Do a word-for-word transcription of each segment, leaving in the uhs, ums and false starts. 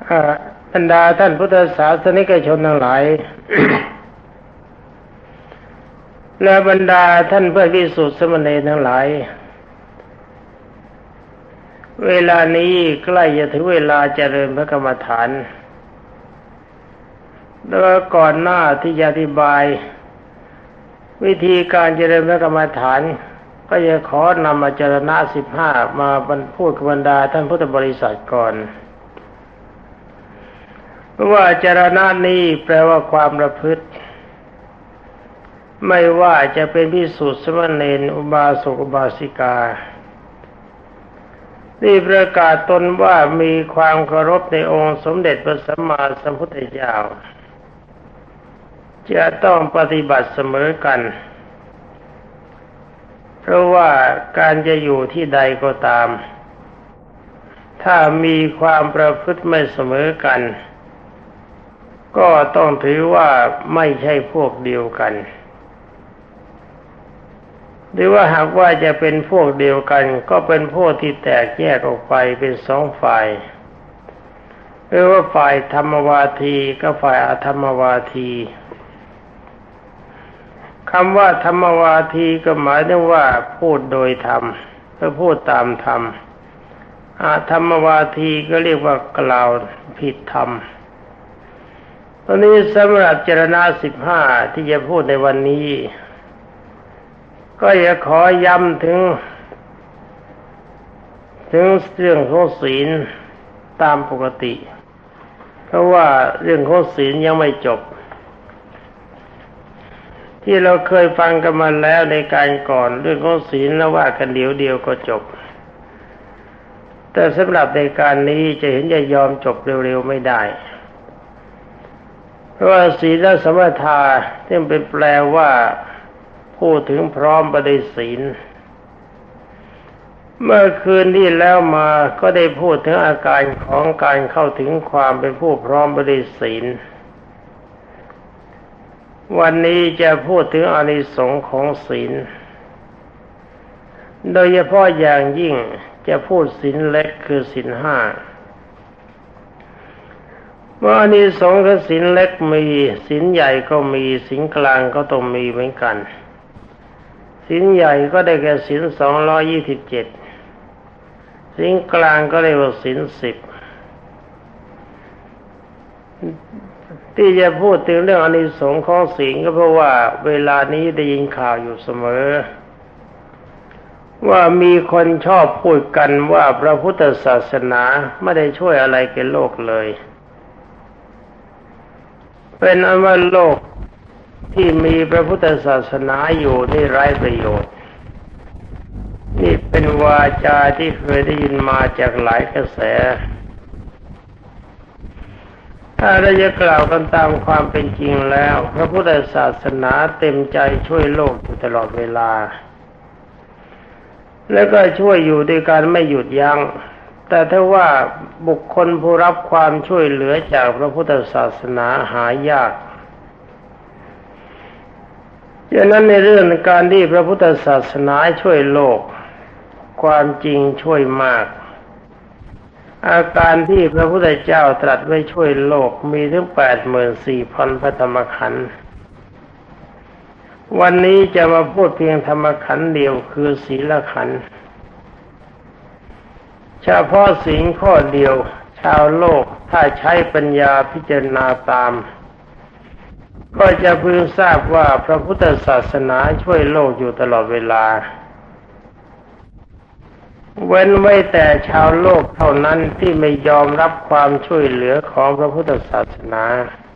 บรรดาท่านพุทธศาสนิกชนทั้งหลาย และบรรดาท่านเพื่อนภิกษุสามเณรทั้งหลายเวลานี้ใกล้จะถึงเวลาเจริญพระกรรมฐานแล้วก่อนหน้าที่จะอธิบายวิธีการเจริญพระกรรมฐานก็จะขอนำอาจารณะสิบห้ามาบรรพูดกับบรรดาท่านพุทธบริษัทก่อนเพราะว่าอาจารณะนี้แปลว่าความประพฤติไม่ว่าจะเป็นภิกษุสามเณรอุบาสกอุบาสิกาที่ประกาศตนว่ามีความเคารพในองค์สมเด็จพระสัมมาสัมพุทธเจ้าจะต้องปฏิบัติเสมอกันเพราะว่าการจะอยู่ที่ใดก็ตามถ้ามีความประพฤติไม่เสมอกันก็ต้องถือว่าไม่ใช่พวกเดียวกันหรือว่าหากว่าจะเป็นพวกเดียวกันก็เป็นพวกที่แตกแยกออกไปเป็นสองฝ่ายหรือว่าฝ่ายธรรมวาทีกับฝ่ายอธรรมวาทีคำว่าธรรมวาทีก็หมายถึงว่าพูดโดยธรรมหรือพูดตามธรรมอธรรมวาทีก็เรียกว่ากล่าวผิดธรรมตอนนี้สำหรับเจรณะสิบห้าที่จะพูดในวันนี้ก็อยากขอย้ำถึงถึงเรื่องของศีลตามปกติเพราะว่าเรื่องของศีลยังไม่จบที่เราเคยฟังกันมาแล้วในการก่อนเรื่องของศีลแล้วว่ากันเดี๋ยวเดียวก็จบแต่สำหรับในการนี้จะเห็นจะยอมจบเร็วๆไม่ได้เพราะว่าศีลสมาทานที่เป็นแปลว่าพูดถึงพร้อมประดิศีลเมื่อคืนที่แล้วมาก็ได้พูดถึงอาการของการเข้าถึงความเป็นผู้พร้อมประดิศีลวันนี้จะพูดถึงอานิสงส์ของศีลโดยเฉพาะอย่างยิ่งจะพูดศีลเล็กคือศีลห้าว่าอานิสงส์ของศีลเล็กมีศีลใหญ่ก็มีศีลกลางก็ต้องมีเหมือนกันศีลใหญ่ก็ได้แก่ศีลสองร้อยยี่สิบเจ็ดศีลกลางก็เรียกว่าศีลสิบที่จะพูดถึงเรื่องอานิสงส์ของศีลก็เพราะว่าเวลานี้ได้ยินข่าวอยู่เสมอว่ามีคนชอบพูดกันว่าพระพุทธศาสนาไม่ได้ช่วยอะไรแก่โลกเลยเป็นอันว่าโลกที่มีพระพุทธศาสนาอยู่นี่ไร้ประโยชน์นี่เป็นวาจาที่เคยได้ยินมาจากหลายกระแสถ้าเราจะกล่าวกันตามความเป็นจริงแล้วพระพุทธศาสนาเต็มใจช่วยโลกอยู่ตลอดเวลาแล้วก็ช่วยอยู่ด้วยการไม่หยุดยัง้งแต่ถ้าว่าบุคคลผู้รับความช่วยเหลือจากพระพุทธศาสนาหายากฉะนั้นในเรื่องการที่พระพุทธศาสนาช่วยโลกความจริงช่วยมากอาการที่พระพุทธเจ้าตรัสไว้ช่วยโลกมีถึง แปดหมื่นสี่พัน พระธรรมขันธ์วันนี้จะมาพูดเพียงธรรมขันธ์เดียวคือศีลขันธ์เฉพาะศีลข้อเดียวชาวโลกถ้าใช้ปัญญาพิจารณาตามก็จะพึงทราบว่าพระพุทธศาสนาช่วยโลกอยู่ตลอดเวลาเว้นไว้แต่ชาวโลกเท่านั้นที่ไม่ยอมรับความช่วยเหลือของพระพุทธศาสนา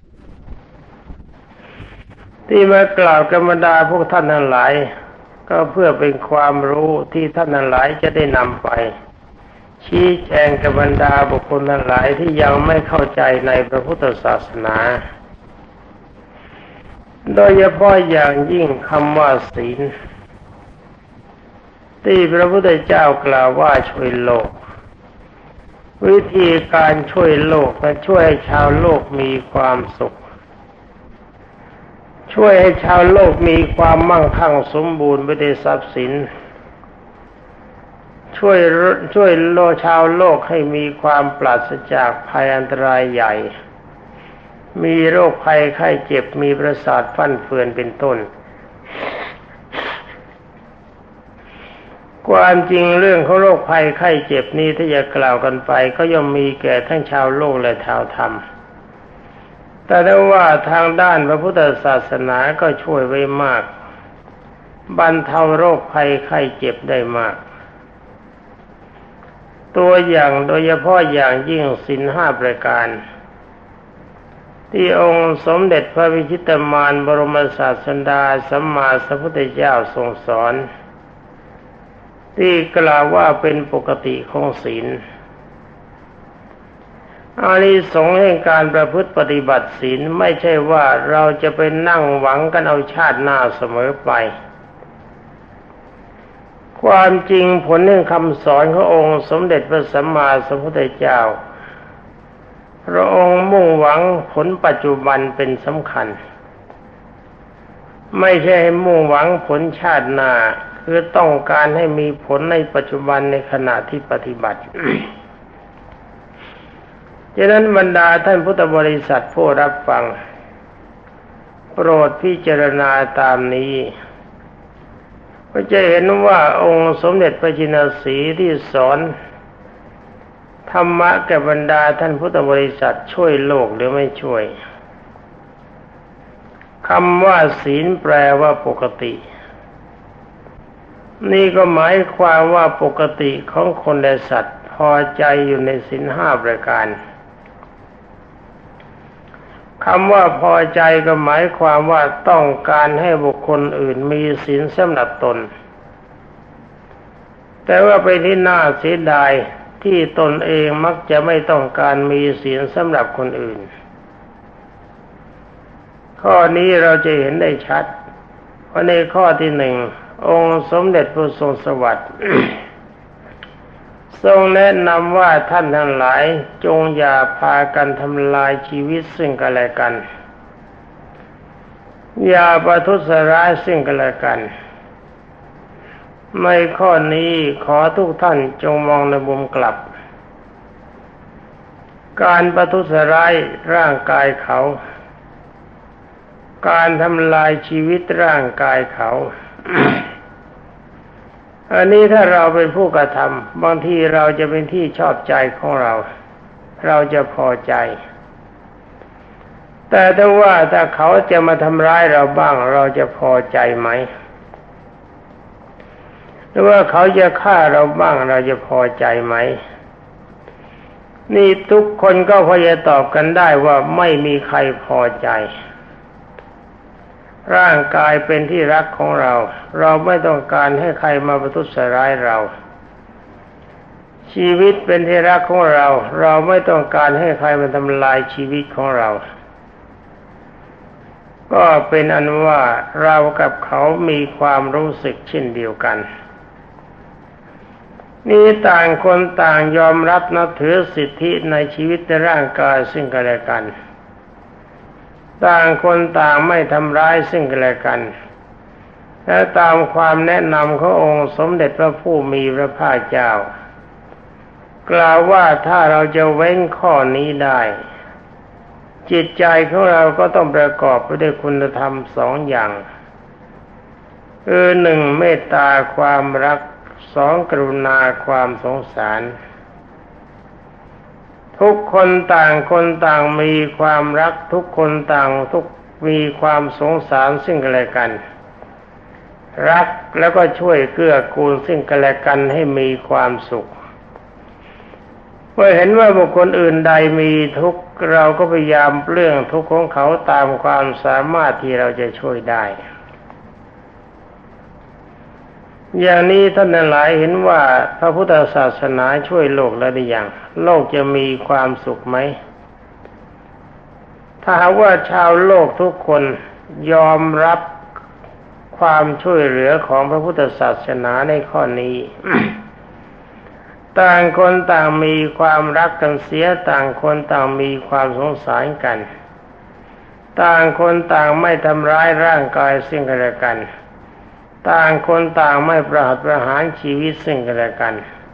ที่มากล่าวกับบรรดาพวกท่านทั้งหลายก็เพื่อเป็นความรู้ที่ท่านทั้งหลายจะได้นำไปชี้แจงกับบรรดาบุคคลทั้งหลายที่ยังไม่เข้าใจในพระพุทธศาสนาโดยเฉพาะอย่างยิ่งคำว่าศีลที่พระพุทธเจ้ากล่าวว่าช่วยโลกวิธีการช่วยโลกและช่วยให้ชาวโลกมีความสุขช่วยให้ชาวโลกมีความมั่งคั่งสมบูรณ์ไปด้วยทรัพย์สินช่วยช่วยโลกชาวโลกให้มีความปราศจากภัยอันตรายใหญ่มีโรคภัยไข้เจ็บมีประสาทฟั่นเฟือนเป็นต้นความจริงเรื่องของโรคภัยไข้เจ็บนี้ถ้าจะกล่าวกันไปก็ย่อมมีแก่ทั้งชาวโลกและชาวธรรมแต่ถ้าว่าทางด้านพระพุทธศาสนาก็ช่วยไว้มากบรรเทาโรคภัยไข้เจ็บได้มากตัวอย่างโดยเฉพาะอย่างยิ่งศีลห้าประการที่องค์สมเด็จพระวิชิตมารบรมศาสดาสัมมาสัมพุทธเจ้าทรงสอนที่กล่าวว่าเป็นปกติของศีลอานิสงส์แห่งการประพฤติปฏิบัติศีลไม่ใช่ว่าเราจะไปนั่งหวังกันเอาชาติหน้าเสมอไปความจริงผลแห่งคำสอนขององค์สมเด็จพระสัมมาสัมพุทธเจ้าพระองค์มุ่งหวังผลปัจจุบันเป็นสำคัญไม่ใช่ให้มุ่งหวังผลชาติหน้าคือต้องการให้มีผลในปัจจุบันในขณะที่ปฏิบัติ ฉะนั้นบรรดาท่านพุทธบริษัทผู้รับฟังโปรดพิจารณาตามนี้ก็จะเห็นว่าองค์สมเด็จพระจินสีห์ที่สอนธรรมะแก่บรรดาท่านพุทธบริษัทช่วยโลกหรือไม่ช่วยคำว่าศีลแปลว่าปกตินี่ก็หมายความว่าปกติของคนและสัตว์พอใจอยู่ในศีลห้าประการคำว่าพอใจก็หมายความว่าต้องการให้บุคคลอื่นมีศีลสำหรับตนแต่ว่าไปที่น่าเสียดายที่ตนเองมักจะไม่ต้องการมีศีลสำหรับคนอื่นข้อนี้เราจะเห็นได้ชัดเพราะในข้อที่หนึ่งองค์สมเด็จพระทรงสวัสดิ์ ทรงแนะนำว่าท่านทั้งหลายจงอย่าพากันทำลายชีวิตซึ่งกันและกันอย่าประทุษร้ายซึ่งกันและกันในข้อนี้ขอทุกท่านจงมองในมุมกลับการประทุษร้ายร่างกายเขาการทำลายชีวิตร่างกายเขา อันนี้ถ้าเราเป็นผู้กระทำบางทีเราจะเป็นที่ชอบใจของเราเราจะพอใจแต่ถ้าว่าถ้าเขาจะมาทำร้ายเราบ้างเราจะพอใจไหมหรือว่าเขาจะฆ่าเราบ้างเราจะพอใจไหมนี่ทุกคนก็พอจะตอบกันได้ว่าไม่มีใครพอใจร่างกายเป็นที่รักของเราเราไม่ต้องการให้ใครมาประทุษร้ายเราชีวิตเป็นที่รักของเราเราไม่ต้องการให้ใครมาทำลายชีวิตของเราก็เป็นอันว่าเรากับเขามีความรู้สึกเช่นเดียวกันนี่ต่างคนต่างยอมรับนับถือสิทธิในชีวิตในร่างกายซึ่งกันและกันต่างคนต่างไม่ทำร้ายซึ่งกันและกันและตามความแนะนำขององค์สมเด็จพระผู้มีพระภาคเจ้ากล่าวว่าถ้าเราจะเว้นข้อนี้ได้จิตใจของเราก็ต้องประกอบไปด้วยคุณธรรมสองอย่างคือหนึ่งเมตตาความรักสองกรุณาความสงสารทุกคนต่างคนต่างมีความรักทุกคนต่างทุกมีความสงสารซึ่งกันและกันรักแล้วก็ช่วยเกื้อกูลซึ่งกันและกันให้มีความสุขเมื่อเห็นว่าบุคคลอื่นใดมีทุกข์เราก็พยายามเรื่องทุกข์ของเขาตามความสามารถที่เราจะช่วยได้อย่างนี้ท่านหลายเห็นว่าพระพุทธศาสนาช่วยโลกแล้วหรือยังโลกจะมีความสุขไหมถ้าหากว่าชาวโลกทุกคนยอมรับความช่วยเหลือของพระพุทธศาสนาในข้อนี้ ต่างคนต่างมีความรักกันเสียต่างคนต่างมีความสงสารกันต่างคนต่างไม่ทำร้ายร่างกายซึ่งกันและกันต่างคนต่างไม่ประหัตประหารชีวิตซึ่งกันและกัน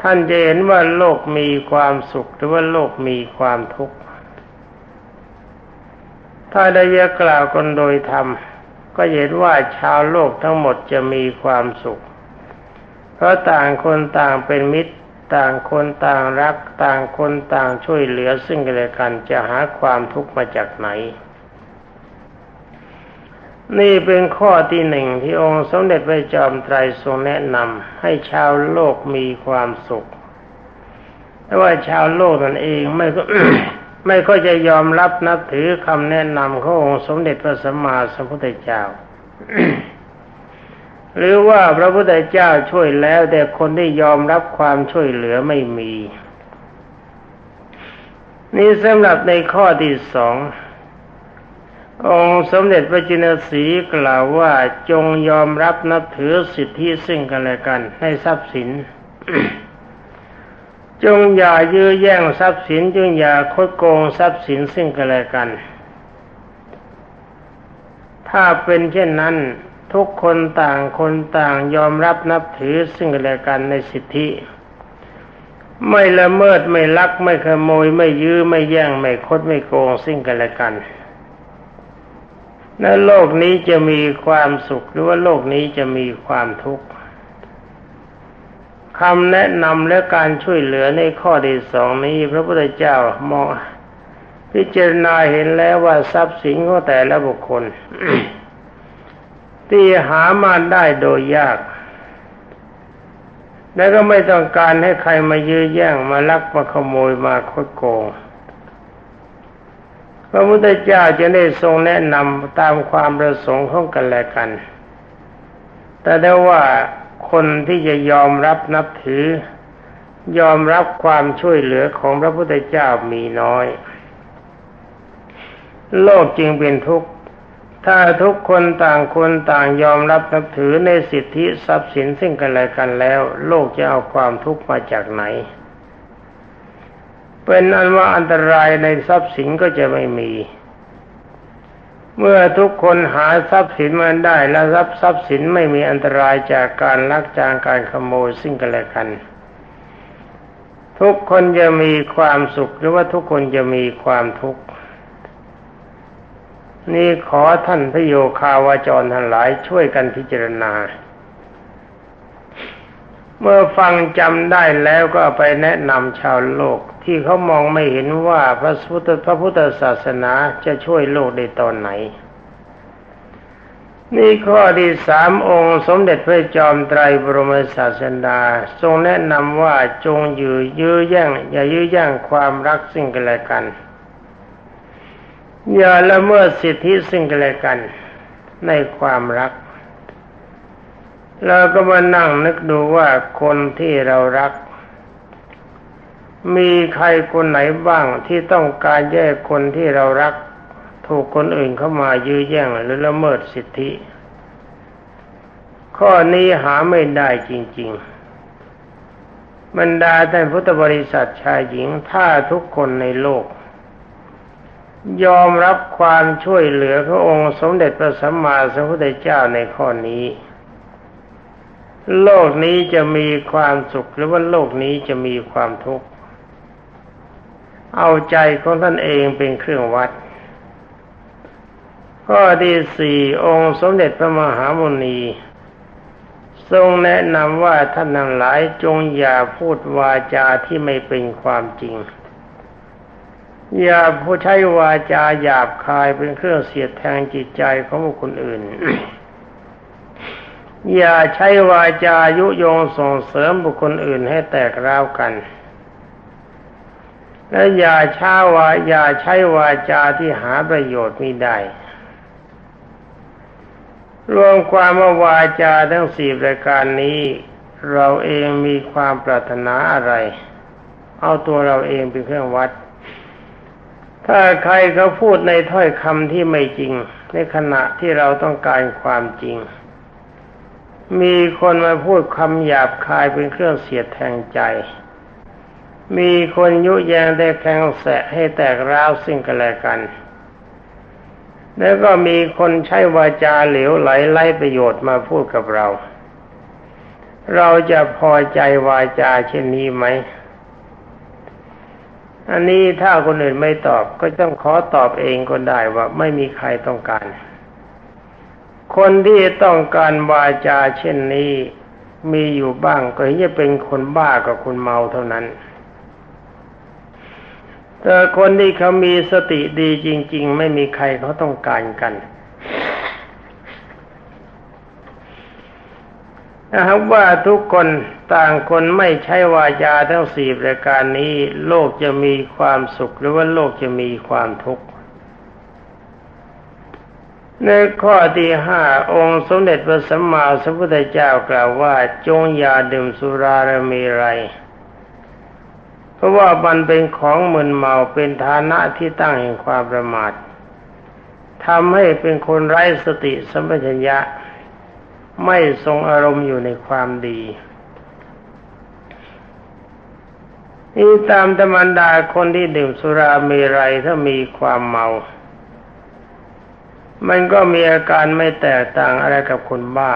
ท่านจะเห็นว่าโลกมีความสุขหรือว่าโลกมีความทุกข์ถ้าได้ยกล่าวกันโดยธรรมก็เห็นว่าชาวโลกทั้งหมดจะมีความสุขเพราะต่างคนต่างเป็นมิตรต่างคนต่างรักต่างคนต่างช่วยเหลือซึ่งกันและกันจะหาความทุกข์มาจากไหนนี่เป็นข้อที่หนึ่งที่องค์สมเด็จพระจอมไตรทรงแนะนำให้ชาวโลกมีความสุขแต่ว่าชาวโลกนั่นเองไม่ก็ ไม่ค่อยจะยอมรับนับถือคำแนะนำขององค์สมเด็จพระสัมมาสัมพุทธเจ้า หรือว่าพระพุทธเจ้าช่วยแล้วแต่คนที่ยอมรับความช่วยเหลือไม่มีนี่สำหรับในข้อที่สององค์สมเด็จพระจินสีกล่าวว่าจงยอมรับนับถือสิทธิซึ่งกันและกันในทรัพย์สิน จงอย่ายื้อแย่งทรัพย์สินจงอย่าคดโกงทรัพย์สินซึ่งกันและกันถ้าเป็นเช่นนั้นทุกคนต่างคนต่างยอมรับนับถือซึ่งกันและกันในสิทธิไม่ละเมิดไม่ลักไม่ขโมยไม่ยื้อไม่แย่งไม่คดไม่โกงซึ่งกันและกันในโลกนี้จะมีความสุขหรือว่าโลกนี้จะมีความทุกข์คำแนะนำและการช่วยเหลือในข้อที่สองนี้พระพุทธเจ้ามองพิจารณาเห็นแล้วว่าทรัพย์สินของแต่ละบุคคล ที่หามาได้โดยยากและก็ไม่ต้องการให้ใครมายื้อแย่งมาลักมาขโมยมาคดโกงพระพุทธเจ้าจะได้ทรงแนะนำตามความประสงค์ของกันและกันแต่ได้ว่าคนที่จะยอมรับนับถือยอมรับความช่วยเหลือของพระพุทธเจ้ามีน้อยโลกจึงเป็นทุกข์ถ้าทุกคนต่างคนต่างยอมรับนับถือในสิทธิทรัพย์สินซึ่งกันและกันแล้วโลกจะเอาความทุกข์มาจากไหนเป็นอันว่าอันตรายในทรัพย์สินก็จะไม่มีเมื่อทุกคนหาทรัพย์สินมาได้และรับทรัพย์สินไม่มีอันตรายจากการลักจากการขโมยซึ่งกันและกันทุกคนจะมีความสุขหรือว่าทุกคนจะมีความทุกข์นี่ขอท่านพระโยคาวาจรทั้งหลายช่วยกันพิจารณาเมื่อฟังจำได้แล้วก็ไปแนะนำชาวโลกที่เขามองไม่เห็นว่าพระพุทธพระพุทธศาสนาจะช่วยโลกได้ตอนไหนนี่ข้อที่สามองค์สมเด็จพระจอมไตรบรมศาสดาทรงแนะนำว่าจงยื้อยื้อแย่งอย่ายื้อแย่งความรักซึ่งกันและกันอย่าละเมิดสิทธิซึ่งกันและกันในความรักเราก็มานั่งนึกดูว่าคนที่เรารักมีใครคนไหนบ้างที่ต้องการแยกคนที่เรารักถูกคนอื่นเข้ามายื้อแย่งหรือละเมิดสิทธิข้อนี้หาไม่ได้จริงๆบรรดาท่านพุทธบริษัทชายหญิงถ้าทุกคนในโลกยอมรับความช่วยเหลือขององค์สมเด็จพระสัมมาสัมพุทธเจ้าในข้อนี้โลกนี้จะมีความสุขหรือว่าโลกนี้จะมีความทุกข์เอาใจของท่านเองเป็นเครื่องวัดข้อที่สี่องค์สมเด็จพระมหามุนีทรงแนะนำว่าท่านทั้งหลายจงอย่าพูดวาจาที่ไม่เป็นความจริงอย่าพูดใช้วาจาหยาบคายเป็นเครื่องเสียดแทงจิตใจของบุคคลอื่น อย่าใช้วาจายุยงส่งเสริมบุคคลอื่นให้แตกร้าวกันและอย่าช้าวาอย่าใช้วาจาที่หาประโยชน์มิได้รวมความว่าวาจาทั้งสี่ประการนี้เราเองมีความปรารถนาอะไรเอาตัวเราเองเป็นเครื่องวัดถ้าใครเขาพูดในถ้อยคำที่ไม่จริงในขณะที่เราต้องการความจริงมีคนมาพูดคำหยาบคายเป็นเครื่องเสียดแทงใจมีคนยุแยงได้แทงแสะให้แตกร้าวซึ่งกันและกันแล้วก็มีคนใช้วาจาเหลวไหลไร้ประโยชน์มาพูดกับเราเราจะพอใจวาจาเช่นนี้ไหมอันนี้ถ้าคนอื่นไม่ตอบก็ต้องขอตอบเองก็ได้ว่าไม่มีใครต้องการคนที่ต้องการวาจาเช่นนี้มีอยู่บ้างก็จะเป็นคนบ้ากับคนเมาเท่านั้นแต่คนที่เขามีสติดีจริงๆไม่มีใครเขาต้องการกันนะครับว่าทุกคนต่างคนไม่ใช้วาจาทั้งสี่ประการนี้โลกจะมีความสุขหรือว่าโลกจะมีความทุกข์ในข้อที่ห้าองค์สมเด็จพระสัมมาสัมพุทธเจ้ากล่าวว่าจงอย่าดื่มสุราและเมรัยเพราะว่ามันเป็นของมึนเมาเป็นฐานะที่ตั้งแห่งความประมาททำให้เป็นคนไร้สติสัมปชัญญะไม่ทรงอารมณ์อยู่ในความดีนี่ตามธรรมดาคนที่ดื่มสุราเมรัยถ้ามีความเมามันก็มีอาการไม่แตกต่างอะไรกับคนบ้า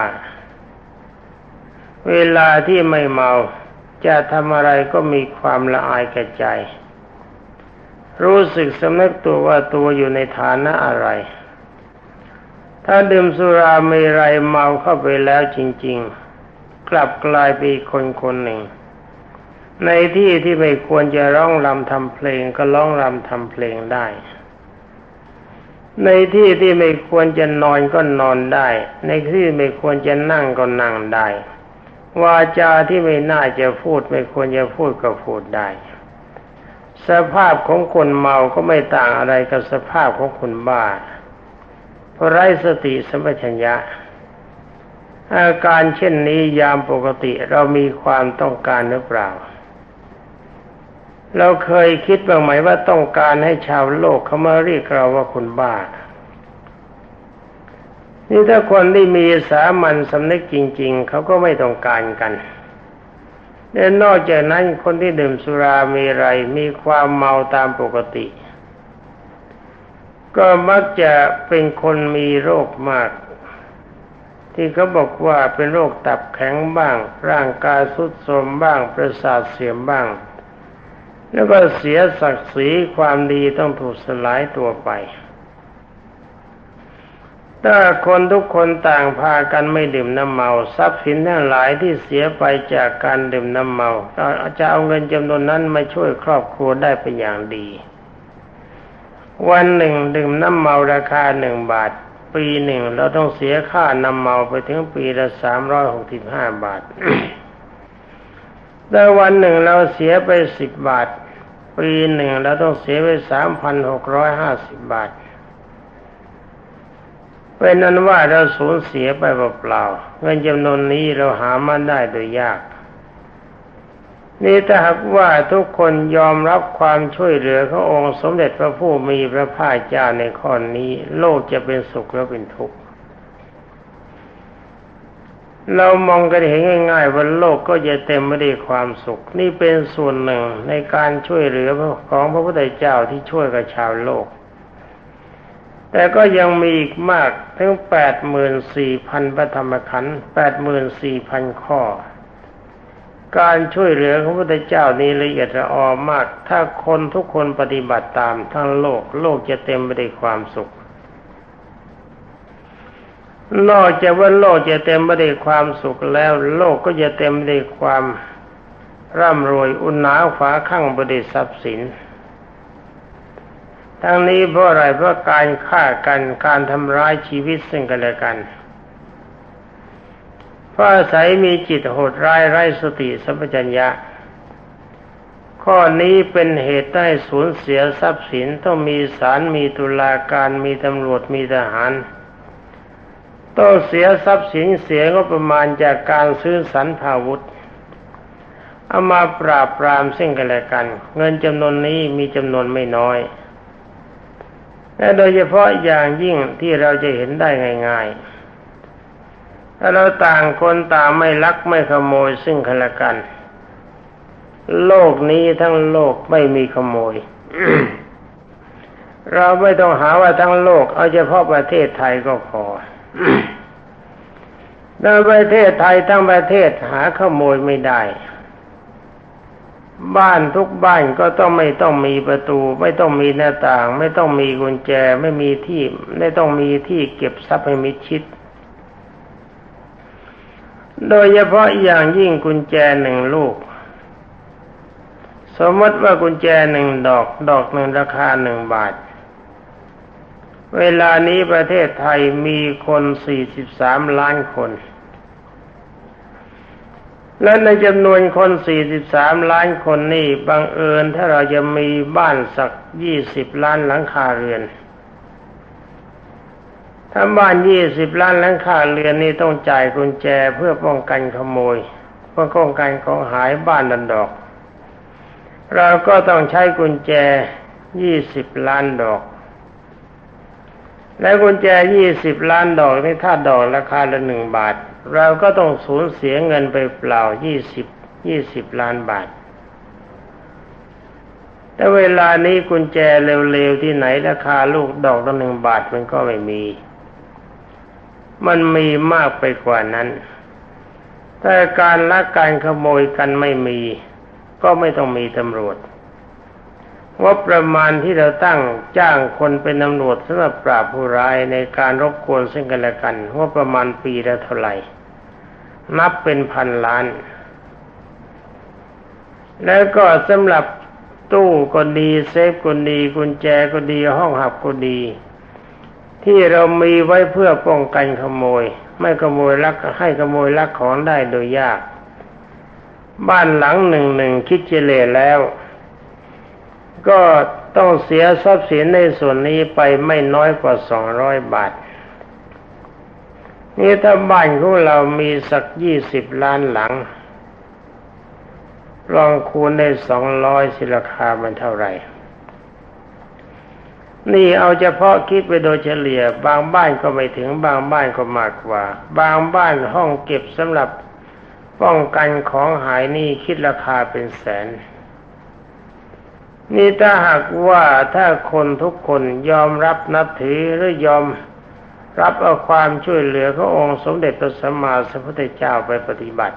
เวลาที่ไม่เมาจะทำอะไรก็มีความละอายแก่ใจรู้สึกสำนึกตัวว่าตัวอยู่ในฐานะอะไรถ้าดื่มสุราเมรัยเมาเข้าไปแล้วจริงๆกลับกลายเป็นคนคนหนึ่งในที่ที่ไม่ควรจะร้องรำทำเพลงก็ร้องรำทำเพลงได้ในที่ที่ไม่ควรจะนอนก็นอนได้ในที่ไม่ควรจะนั่งก็นั่งได้วาจาที่ไม่น่าจะพูดไม่ควรจะพูดก็พูดได้สภาพของคนเมาก็ไม่ต่างอะไรกับสภาพของคนบ้าเพราะไร้สติสัมปชัญญะอาการเช่นนี้ยามปกติเรามีความต้องการหรือเปล่าเราเคยคิดบ้างไหมว่าต้องการให้ชาวโลกเขามาเรียกเราว่าคนบ้านี่ถ้าคนที่มีสามัญสำนึกจริงๆเขาก็ไม่ต้องการกันและนอกจากนั้นคนที่ดื่มสุราเมรัยมีความเมาตามปกติก็มักจะเป็นคนมีโรคมากที่เขาบอกว่าเป็นโรคตับแข็งบ้างร่างกายทรุดโทรมบ้างประสาทเสื่อมบ้างแล้วก็เสียศักดิ์ศรีความดีต้องถูกสลายตัวไปถ้าคนทุกคนต่างพากันไม่ดื่มน้ำเมาทรัพย์สินทั้งหลายที่เสียไปจากการดื่มน้ำเมาจะเอาเงินจำนวนนั้นมาช่วยครอบครัวได้เป็นอย่างดีวันหนึ่งดื่มน้ำเมาราคาหนึ่งบาทปีหนึ่งเราต้องเสียค่าน้ำเมาไปถึงปีละสามร้อยหกสิบห้าบาท แต่วันหนึ่งเราเสียไปสิบบาทปีหนึ่งเราต้องเสียไปสามพันหกร้อยห้าสิบบาทเป็นนั้นว่าเราสูญเสียไปเปล่าๆเงินจำนวนนี้เราหามาได้โดยยากนี่ถ้าหากว่าทุกคนยอมรับความช่วยเหลือขององค์สมเด็จพระผู้มีพระภาคเจ้าในข้อนี้โลกจะเป็นสุขหรือเป็นทุกข์เรามองกันเห็นง่ายๆว่าโลกก็จะเต็มไปด้วยความสุขนี่เป็นส่วนหนึ่งในการช่วยเหลือของพระพุทธเจ้าที่ช่วยกับชาวโลกแต่ก็ยังมีอีกมากถึง แปดหมื่นสี่พัน พระธรรมขันธ์ แปดหมื่นสี่พัน ข้อการช่วยเหลือของพระพุทธเจ้านี้ละเอียดละออมากถ้าคนทุกคนปฏิบัติตามทั้งโลกโลกจะเต็มไปด้วยความสุขนอกจากว่าโลกจะเต็มไปด้วยความสุขแล้วโลกก็จะเต็มไปด้วยความร่ำรวยอุ่นหนาฝาข้างไปด้วยทรัพย์สินทั้งนี้เพราะอะไรเพราะการฆ่ากันการทำร้ายชีวิตซึ่งกันและกันเพราะอาศัยมีจิตโหดร้ายไร้สติสัมปชัญญะข้อนี้เป็นเหตุให้สูญเสียทรัพย์สินต้องมีศาลมีตุลาการมีตำรวจมีทหารต้องเสียทรัพย์สินเสียงบประมาณจากการซื้อสรรพาวุธเอามาปราบปรามซึ่งกันและกันเงินจำนวนนี้มีจำนวนไม่น้อยและโดยเฉพาะอย่างยิ่งที่เราจะเห็นได้ง่ายๆถ้าเราต่างคนต่างไม่ลักไม่ขโมยซึ่งกันและกันโลกนี้ทั้งโลกไม่มีขโมย เราไม่ต้องหาว่าทั้งโลกเอาเฉพาะประเทศไทยก็พอในประเทศไทยทั้งประเทศหาขโมยไม่ได้บ้านทุกบ้านก็ต้องไม่ต้องมีประตูไม่ต้องมีหน้าต่างไม่ต้องมีกุญแจไม่มีที่ไม่ต้องมีที่เก็บทรัพย์ให้มิดชิดโดยเฉพาะอย่างยิ่งกุญแจหนึ่งลูกสมมติว่ากุญแจหนึ่งดอกดอกหนึ่งราคาหนึ่งบาทเวลานี้ประเทศไทยมีคนสี่สิบสามล้านคนและในจำนวนคนสี่สิบสามล้านคนนี่บังเอิญถ้าเราจะมีบ้านสักยี่สิบล้านหลังคาเรือนถ้าบ้านยี่สิบล้านหลังคาเรือนนี่ต้องจ่ายกุญแจเพื่อป้องกันขโมยเพื่อป้องกันของหายบ้านดันดอกเราก็ต้องใช้กุญแจยี่สิบล้านดอกและกุญแจยี่สิบล้านดอกนี่ถ้าดอกราคาละหนึ่งบาทเราก็ต้องสูญเสียเงินไปเปล่ายี่สิบ ยี่สิบล้านบาทแต่เวลานี้กุญแจเร็วๆที่ไหนราคาลูกดอกละหนึ่งบาทมันก็ไม่มีมันมีมากไปกว่านั้นแต่การลักการขโมยกันไม่มีก็ไม่ต้องมีตำรวจงบประมาณที่เราตั้งจ้างคนเป็นตำรวจสำหรับปราบผู้ร้ายในการรบกวนซึ่งกันและกันงบประมาณปีละเท่าไหร่นับเป็นพันล้านแล้วก็สำหรับตู้ก็ดีเซฟก็ดีกุญแจก็ดีห้องหับก็ดีที่เรามีไว้เพื่อป้องกันขโมยไม่ขโมยลักให้ขโมยลักของได้โดยยากบ้านหลังหนึ่งหนึ่งคิดเฉลี่ยแล้วก็ต้องเสียทรัพย์สินในส่วนนี้ไปไม่น้อยกว่าสองร้อยบาทนี่ถ้าบ้านของเรามีสักยี่สิบล้านหลังลองคูณได้สองร้อยสิราคามันเท่าไหร่นี่เอาเฉพาะคิดไปโดยเฉลี่ยบางบ้านก็ไม่ถึงบางบ้านก็มากกว่าบางบ้านห้องเก็บสำหรับป้องกันของหายนี่คิดราคาเป็นแสนนี่ถ้าหากว่าถ้าคนทุกคนยอมรับนับถือหรือยอมรับเอาความช่วยเหลือขององค์สมเด็จพระสัมมาสัมพุทธเจ้าไปปฏิบัติ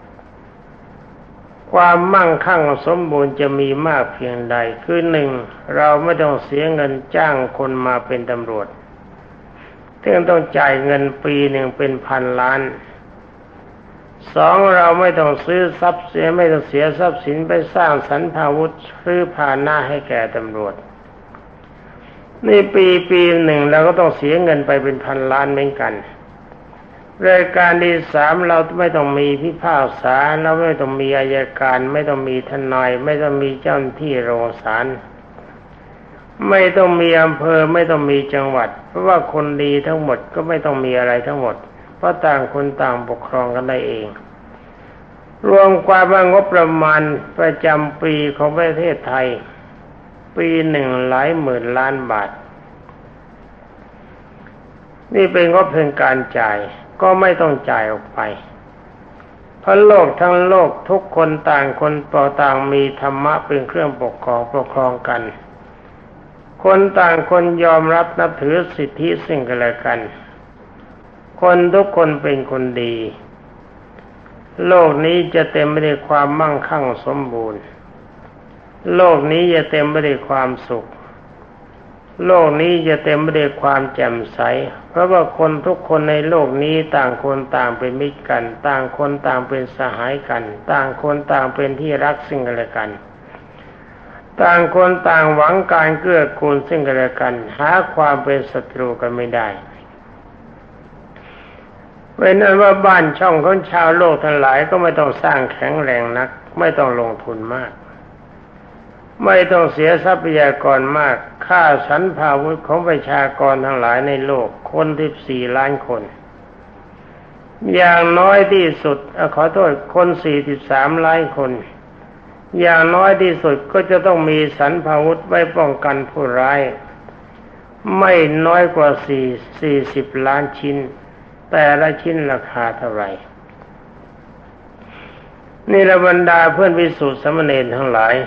ความมั่งคั่งสมบูรณ์จะมีมากเพียงใดคือหนึ่งเราไม่ต้องเสียเงินจ้างคนมาเป็นตำรวจซึ่งต้องจ่ายเงินปีหนึ่งเป็นพันล้านสองเราไม่ต้องซื้อทรัพย์เสียไม่ต้องเสียทรัพย์สินไปสร้างสรรพาวุธซื้อพาหน้าให้แก่ตำรวจนี่ปีปีหนึ่งเราก็ต้องเสียเงินไปเป็นพันล้านเหมือนกันรายการที่สามเราไม่ต้องมีพิพากษาเราไม่ต้องมีอัยการไม่ต้องมีทนายไม่ต้องมีเจ้าหน้าที่โรงศาลไม่ต้องมีอำเภอไม่ต้องมีจังหวัดเพราะว่าคนดีทั้งหมดก็ไม่ต้องมีอะไรทั้งหมดเพราะต่างคนต่างปกครองกันได้เองรวมความว่างบประมาณประจำปีของประเทศไทยปีหนึ่งหลายหมื่นล้านบาทนี่เป็นงบเพียงการจ่ายก็ไม่ต้องจ่ายออกไปเพราะโลกทั้งโลกทุกคนต่างคนต่างมีธรรมะเป็นเครื่องปกครองปกครองกันคนต่างคนยอมรับนับถือสิทธิซึ่งกันและกันคนทุกคนเป็นคนดีโลกนี้จะเต็มไปด้วยความมั่งคั่งสมบูรณ์โลกนี้จะเต็มไปด้วยความสุขโลกนี้จะเต็มไปด้วยความแจ่มใสเพราะว่าคนทุกคนในโลกนี้ต่างคนต่างเป็นมิตรกันต่างคนต่างเป็นสหายกันต่างคนต่างเป็นที่รักซึ่งกันและกันต่างคนต่างหวังการเกื้อกูลซึ่งกันและกันหาความเป็นศัตรูกันไม่ได้เป็นนั้นว่าบ้านช่องของชาวโลกทั้งหลายก็ไม่ต้องสร้างแข็งแรงนักไม่ต้องลงทุนมากไม่ต้องเสียทรัพยากรมากค่าสรรพาวุธของประชากรทั้งหลายในโลกคนที่สี่ล้านคนอย่างน้อยที่สุดขอโทษคนสี่สิบสามล้านคนอย่างน้อยที่สุดก็จะต้องมีสรรพาวุธไว้ป้องกันผู้ร้ายไม่น้อยกว่าสี่สี่สิบล้านชิ้นแต่ละชิ้นราคาเท่าไหร่นี่ละบรรดาเพื่อนภิกษุสามเณรทั้งหลาย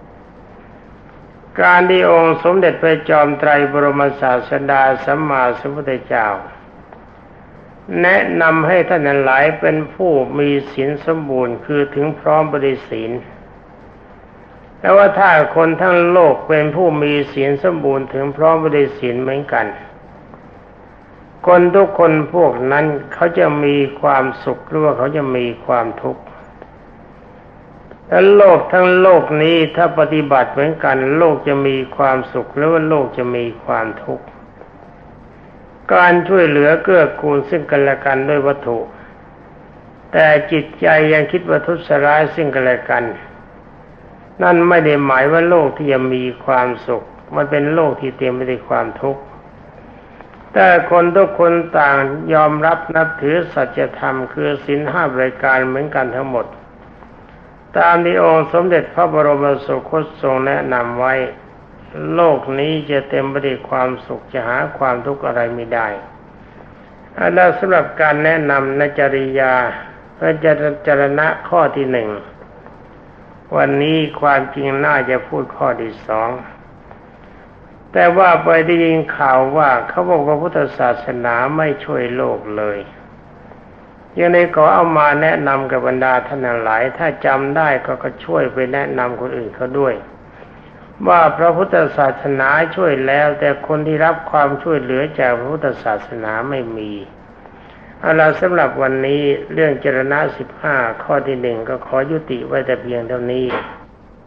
การที่องค์สมเด็จพระจอมไตรบรมศาสดาสัมมาสัมพุทธเจ้าแนะนำให้ท่านหลายเป็นผู้มีศีลสมบูรณ์คือถึงพร้อมบริศีลแต่ว่าถ้าคนทั้งโลกเป็นผู้มีศีลสมบูรณ์ถึงพร้อมบริศีลเหมือนกันคนทุกคนพวกนั้นเขาจะมีความสุขหรือว่าเขาจะมีความทุกข์และโลกทั้งโลกนี้ถ้าปฏิบัติเหมือนกันโลกจะมีความสุขหรือว่าโลกจะมีความทุกข์การช่วยเหลือเกื้อกูลซึ่งกันและกันด้วยวัตถุแต่จิตใจยังคิดว่าทุษร้ายซึ่งกันและกันนั่นไม่ได้หมายว่าโลกที่จะมีความสุขมันเป็นโลกที่เต็มไปด้วยความทุกข์แต่คนทุกคนต่างยอมรับนับถือสัจธรรมคือศีลห้ารายการเหมือนกันทั้งหมดตามที่องค์สมเด็จพระบรมสุคตทรงแนะนำไว้โลกนี้จะเต็มไปด้วยความสุขจะหาความทุกข์อะไรไม่ได้และสำหรับการแนะนำในจริยาพระจรณะข้อที่หนึ่งวันนี้ความจริงน่าจะพูดข้อที่สองแต่ว่าไปได้ยินข่าวว่าเขาบอกว่าพุทธศาสนาไม่ช่วยโลกเลยยังไงขอเอามาแนะนำกับบรรดาท่านหลายถ้าจำได้ก็ก็ช่วยไปแนะนำคนอื่นเขาด้วยว่าพระพุทธศาสนาช่วยแล้วแต่คนที่รับความช่วยเหลือจากพระพุทธศาสนาไม่มีเอาล่ะสำหรับวันนี้เรื่องจรณะสิบห้าข้อที่หนึ่งก็ขอยุติไว้แต่เพียงเท่านี้